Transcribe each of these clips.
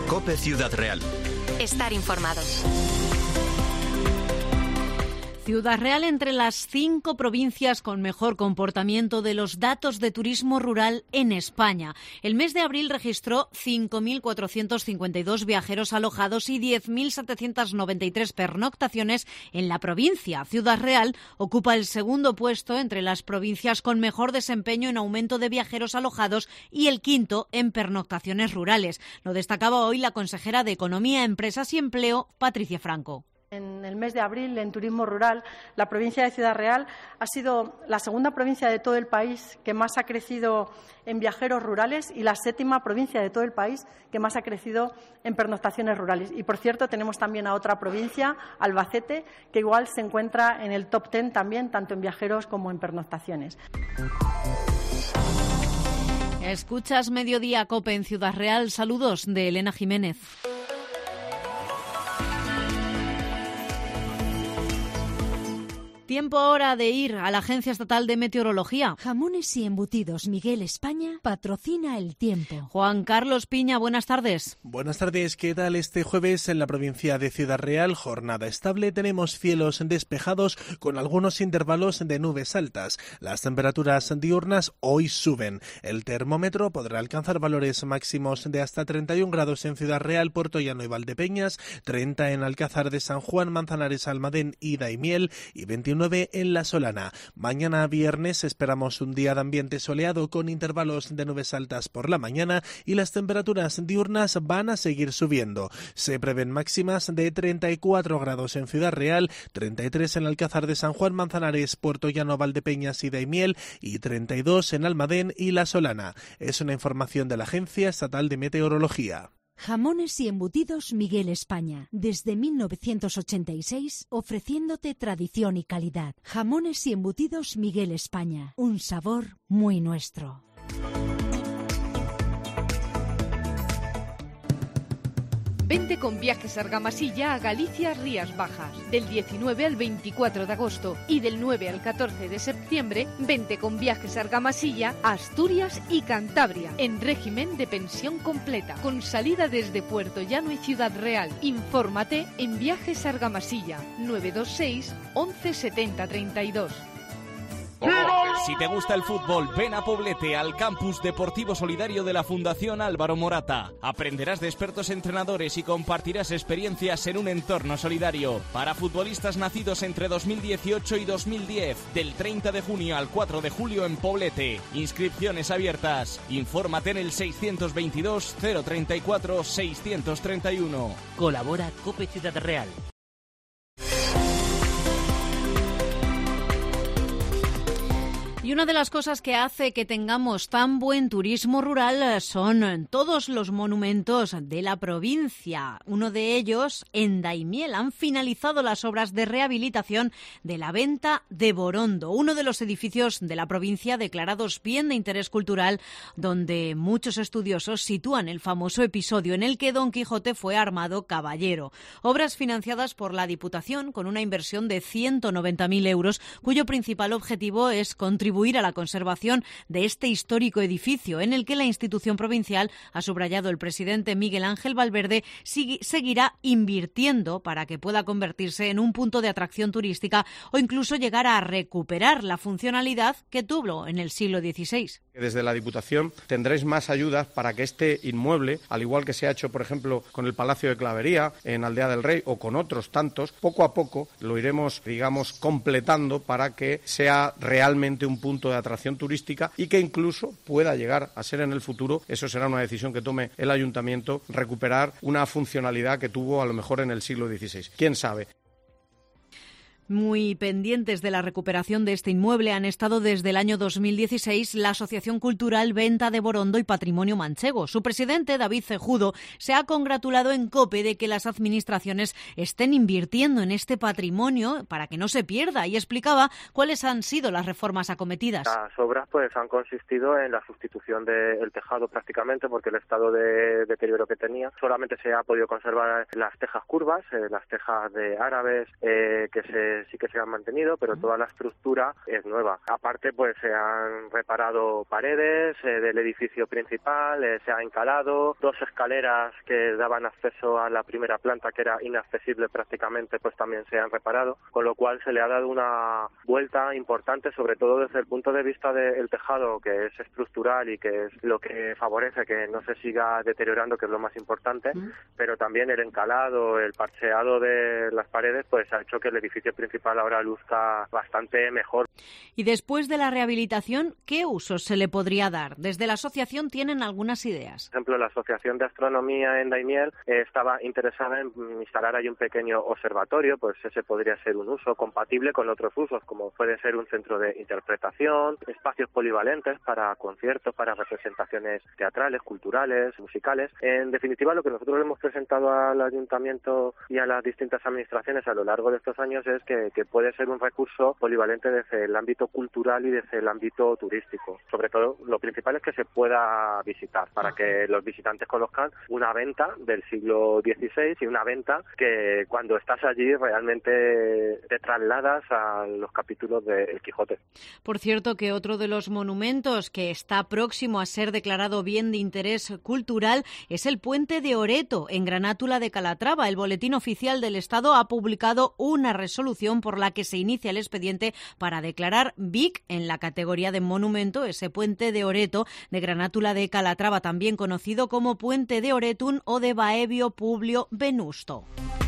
COPE Ciudad Real. Estar informados. Ciudad Real entre las 5 provincias con mejor comportamiento de los datos de turismo rural en España. El mes de abril registró 5.452 viajeros alojados y 10.793 pernoctaciones en la provincia. Ciudad Real ocupa el segundo puesto entre las provincias con mejor desempeño en aumento de viajeros alojados y el quinto en pernoctaciones rurales. Lo destacaba hoy la consejera de Economía, Empresas y Empleo, Patricia Franco. En el mes de abril, en turismo rural, la provincia de Ciudad Real ha sido la segunda provincia de todo el país que más ha crecido en viajeros rurales y la 7ª provincia de todo el país que más ha crecido en pernoctaciones rurales. Y, por cierto, tenemos también a otra provincia, Albacete, que igual se encuentra en el top 10 también, tanto en viajeros como en pernoctaciones. Escuchas Mediodía COPE en Ciudad Real. Saludos de Elena Jiménez. Tiempo ahora de ir a la Agencia Estatal de Meteorología. Jamones y embutidos Miguel España patrocina el tiempo. Juan Carlos Piña, buenas tardes. Buenas tardes, ¿qué tal? Este jueves en la provincia de Ciudad Real, jornada estable, tenemos cielos despejados con algunos intervalos de nubes altas. Las temperaturas diurnas hoy suben. El termómetro podrá alcanzar valores máximos de hasta 31 grados en Ciudad Real, Puerto Llano y Valdepeñas, 30 en Alcázar de San Juan, Manzanares, Almadén y Daimiel y 29 en La Solana. Mañana viernes esperamos un día de ambiente soleado con intervalos de nubes altas por la mañana y las temperaturas diurnas van a seguir subiendo. Se prevén máximas de 34 grados en Ciudad Real, 33 en Alcázar de San Juan, Manzanares, Puerto Llano, Valdepeñas y Daimiel y 32 en Almadén y La Solana. Es una información de la Agencia Estatal de Meteorología. Jamones y embutidos Miguel España, desde 1986 ofreciéndote tradición y calidad. Jamones y embutidos Miguel España, un sabor muy nuestro. Vente con Viajes Argamasilla a Galicia Rías Bajas. Del 19 al 24 de agosto y del 9 al 14 de septiembre, vente con Viajes Argamasilla a Asturias y Cantabria, en régimen de pensión completa, con salida desde Puerto Llano y Ciudad Real. Infórmate en Viajes Argamasilla, 926 11 70 32. Si te gusta el fútbol, ven a Poblete, al Campus Deportivo Solidario de la Fundación Álvaro Morata. Aprenderás de expertos entrenadores y compartirás experiencias en un entorno solidario. Para futbolistas nacidos entre 2018 y 2010, del 30 de junio al 4 de julio en Poblete. Inscripciones abiertas. Infórmate en el 622 034 631. Colabora COPE Ciudad Real. Y una de las cosas que hace que tengamos tan buen turismo rural son todos los monumentos de la provincia. Uno de ellos, en Daimiel, han finalizado las obras de rehabilitación de la Venta de Borondo, uno de los edificios de la provincia declarados bien de interés cultural, donde muchos estudiosos sitúan el famoso episodio en el que Don Quijote fue armado caballero. Obras financiadas por la Diputación con una inversión de 190.000 euros, cuyo principal objetivo es contribuir a la conservación de este histórico edificio, en el que la institución provincial, ha subrayado el presidente Miguel Ángel Valverde, seguirá invirtiendo para que pueda convertirse en un punto de atracción turística o incluso llegar a recuperar la funcionalidad que tuvo en el siglo XVI. Desde la Diputación tendréis más ayudas para que este inmueble, al igual que se ha hecho, por ejemplo, con el Palacio de Clavería en Aldea del Rey o con otros tantos, poco a poco lo iremos, completando para que sea realmente un punto de atracción turística y que incluso pueda llegar a ser en el futuro, eso será una decisión que tome el Ayuntamiento, recuperar una funcionalidad que tuvo a lo mejor en el siglo XVI. ¿Quién sabe? Muy pendientes de la recuperación de este inmueble han estado desde el año 2016 la Asociación Cultural Venta de Borondo y Patrimonio Manchego. Su presidente, David Cejudo, se ha congratulado en COPE de que las administraciones estén invirtiendo en este patrimonio para que no se pierda, y explicaba cuáles han sido las reformas acometidas. Las obras han consistido en la sustitución del tejado prácticamente, porque el estado de deterioro que tenía, solamente se ha podido conservar las tejas curvas, las tejas de árabes que se sí que se han mantenido, pero toda la estructura es nueva. Aparte, pues se han reparado paredes del edificio principal, se ha encalado 2 escaleras que daban acceso a la primera planta, que era inaccesible prácticamente, pues también se han reparado, con lo cual se le ha dado una vuelta importante, sobre todo desde el punto de vista del tejado, que es estructural y que es lo que favorece que no se siga deteriorando, que es lo más importante, pero también el encalado, el parcheado de las paredes, pues ha hecho que el edificio principal ahora luzca bastante mejor. Y después de la rehabilitación, ¿qué usos se le podría dar? Desde la asociación tienen algunas ideas. Por ejemplo, la Asociación de Astronomía en Daimiel estaba interesada en instalar ahí un pequeño observatorio, pues ese podría ser un uso compatible con otros usos, como puede ser un centro de interpretación, espacios polivalentes para conciertos, para representaciones teatrales, culturales, musicales. En definitiva, lo que nosotros hemos presentado al Ayuntamiento y a las distintas administraciones a lo largo de estos años es que puede ser un recurso polivalente desde el ámbito cultural y desde el ámbito turístico. Sobre todo, lo principal es que se pueda visitar, para que los visitantes conozcan una venta del siglo XVI y una venta que cuando estás allí realmente te trasladas a los capítulos de El Quijote. Por cierto, que otro de los monumentos que está próximo a ser declarado bien de interés cultural es el Puente de Oreto, en Granátula de Calatrava. El Boletín Oficial del Estado ha publicado una resolución por la que se inicia el expediente para declarar BIC en la categoría de monumento ese Puente de Oreto de Granátula de Calatrava, también conocido como Puente de Oretun o de Baebio Publio Venusto.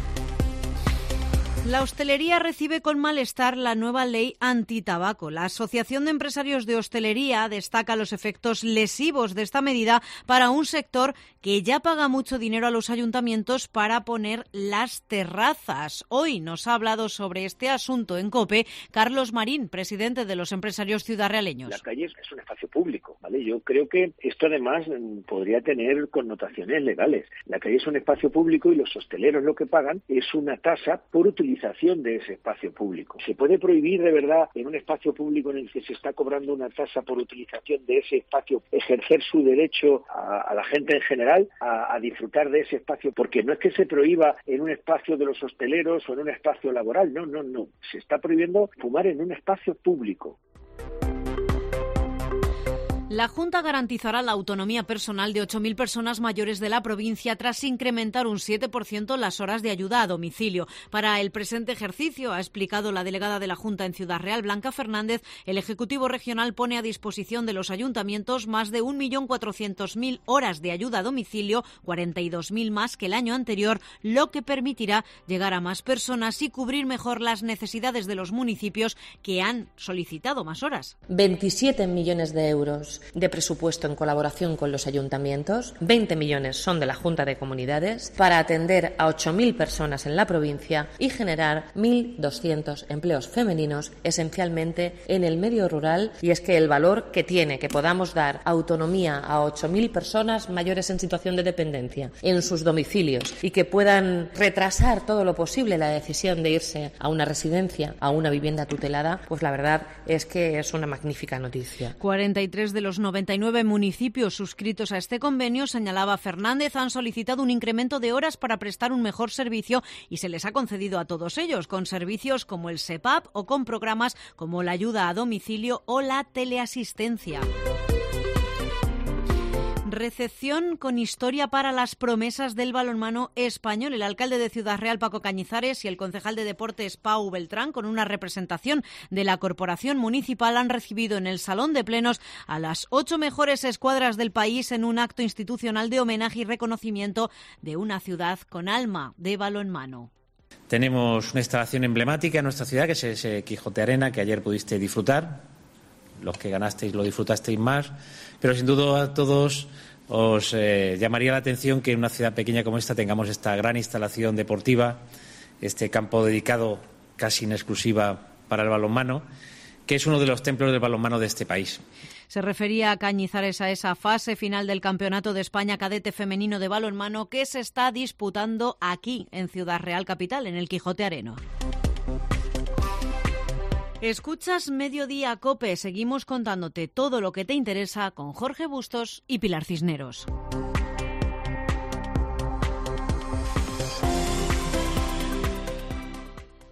La hostelería recibe con malestar la nueva ley antitabaco. La Asociación de Empresarios de Hostelería destaca los efectos lesivos de esta medida para un sector que ya paga mucho dinero a los ayuntamientos para poner las terrazas. Hoy nos ha hablado sobre este asunto en COPE Carlos Marín, presidente de los empresarios ciudadrealeños. La calle es un espacio público, ¿vale? Yo creo que esto además podría tener connotaciones legales. La calle es un espacio público y los hosteleros lo que pagan es una tasa por utilización de ese espacio público. ¿Se puede prohibir de verdad en un espacio público en el que se está cobrando una tasa por utilización de ese espacio ejercer su derecho a la gente en general a disfrutar de ese espacio? Porque no es que se prohíba en un espacio de los hosteleros o en un espacio laboral, no. Se está prohibiendo fumar en un espacio público. La Junta garantizará la autonomía personal de 8.000 personas mayores de la provincia tras incrementar un 7% las horas de ayuda a domicilio. Para el presente ejercicio, ha explicado la delegada de la Junta en Ciudad Real, Blanca Fernández, el Ejecutivo Regional pone a disposición de los ayuntamientos más de 1.400.000 horas de ayuda a domicilio, 42.000 más que el año anterior, lo que permitirá llegar a más personas y cubrir mejor las necesidades de los municipios que han solicitado más horas. 27 millones de euros de presupuesto en colaboración con los ayuntamientos, 20 millones son de la Junta de Comunidades, para atender a 8.000 personas en la provincia y generar 1.200 empleos femeninos, esencialmente en el medio rural. Y es que el valor que tiene que podamos dar autonomía a 8.000 personas mayores en situación de dependencia en sus domicilios y que puedan retrasar todo lo posible la decisión de irse a una residencia, a una vivienda tutelada, pues la verdad es que es una magnífica noticia. 43 de los 99 municipios suscritos a este convenio, señalaba Fernández, han solicitado un incremento de horas para prestar un mejor servicio y se les ha concedido a todos ellos, con servicios como el SEPAP o con programas como la ayuda a domicilio o la teleasistencia. Recepción con historia para las promesas del balonmano español. El alcalde de Ciudad Real, Paco Cañizares, y el concejal de Deportes, Pau Beltrán, con una representación de la Corporación Municipal, han recibido en el Salón de Plenos a las 8 mejores escuadras del país en un acto institucional de homenaje y reconocimiento de una ciudad con alma de balonmano. Tenemos una instalación emblemática en nuestra ciudad, que es ese Quijote Arena, que ayer pudiste disfrutar. Los que ganasteis lo disfrutasteis más, pero sin duda a todos os llamaría la atención que en una ciudad pequeña como esta tengamos esta gran instalación deportiva, este campo dedicado casi en exclusiva para el balonmano, que es uno de los templos del balonmano de este país. Se refería a Cañizares a esa fase final del Campeonato de España Cadete Femenino de Balonmano que se está disputando aquí, en Ciudad Real Capital, en el Quijote Arena. Escuchas Mediodía COPE. Seguimos contándote todo lo que te interesa con Jorge Bustos y Pilar Cisneros.